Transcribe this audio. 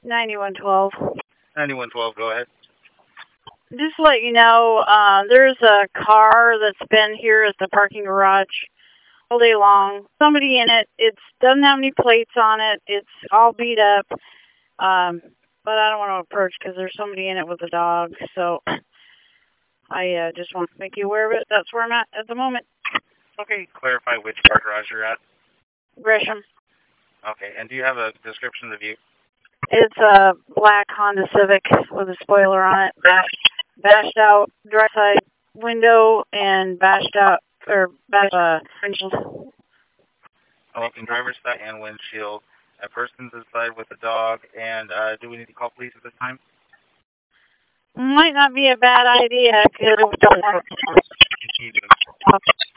9112. 9112, go ahead. Just to let you know, there's a car that's been here at the parking garage all day long. Somebody in it. It doesn't have any plates on it. It's all beat up. But I don't want to approach because there's somebody in it with a dog. So I just want to make you aware of it. That's where I'm at the moment. Okay, clarify which car garage you're at. Gresham. Okay, and do you have a description of the view? It's a black Honda Civic with a spoiler on it. Bashed out drive side window and bashed out windshield. Open driver's side and windshield. A person's inside with a dog, and do we need to call police at this time? Might not be a bad idea.